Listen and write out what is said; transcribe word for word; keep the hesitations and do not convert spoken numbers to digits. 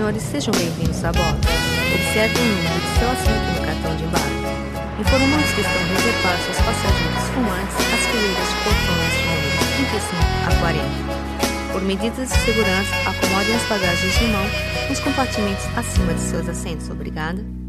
senhores, sejam bem-vindos a bordo. Observe o número de seu assento no cartão de embarque. Informamos que estão reservados aos passageiros fumantes as fileiras de poltronas de números trinta e cinco a quarenta. Por medidas de segurança, acomodem as bagagens de mão nos compartimentos acima de seus assentos. Obrigada.